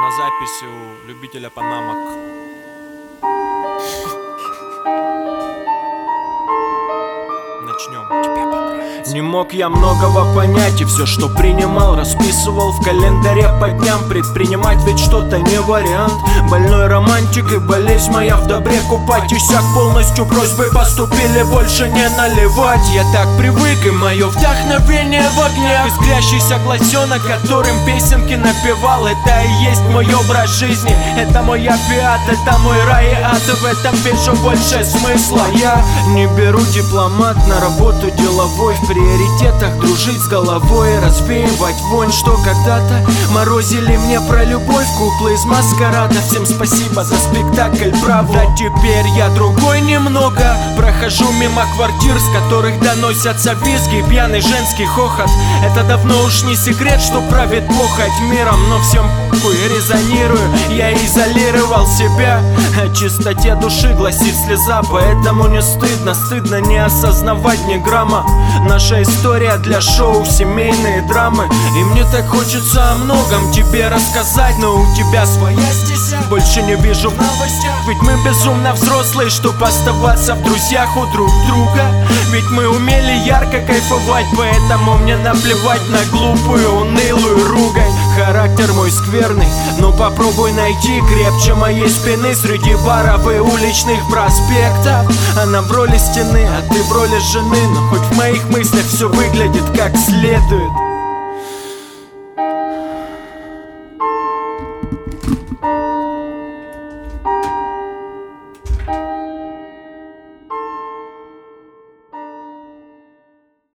на записи у любителя панамок. Начнем. Тебе понравится. Не мог я многого понять, и все, что принимал, расписывал в календаре по дням. Предпринимать ведь что-то не вариант. Больной романтик и болезнь моя в добре купать. Иссяк полностью, просьбы поступили больше не наливать. Я так привык, и мое вдохновение в огне. Искрящийся гласенок, которым песенки напевал. Это и есть мой образ жизни, это мой опиат, это мой рай и ад. И в этом вижу больше смысла. Я не беру дипломат на работу деловой. В приоритетах дружить с головой, развеивать вонь, что когда-то морозили мне про любовь. Куклы из маскарада, всем спасибо за спектакль, браво. Да теперь я другой немного. Прохожу мимо квартир, с которых доносятся визги, пьяный женский хохот. Это давно уж не секрет, что правит похоть миром. Но всем похуй, резонирую, я изолировал себя. О чистоте души гласит слеза, поэтому не стыдно, стыдно не осознавать ни грамма. Наша история для шоу, семейные драмы. И мне так хочется о многом тебе рассказать, но у тебя своя стезя, больше не вижу в новостях. Ведь мы безумно взрослые, чтоб оставаться в друзьях у друг друга. Ведь мы умели ярко кайфовать, поэтому мне наплевать на глупую, унылую ругань. Характер мой скверный, но попробуй найти крепче моей спины среди баров и уличных проспектов. Она в роли стены, а ты в роли жены, но хоть в моих мыслях все выглядит как следует.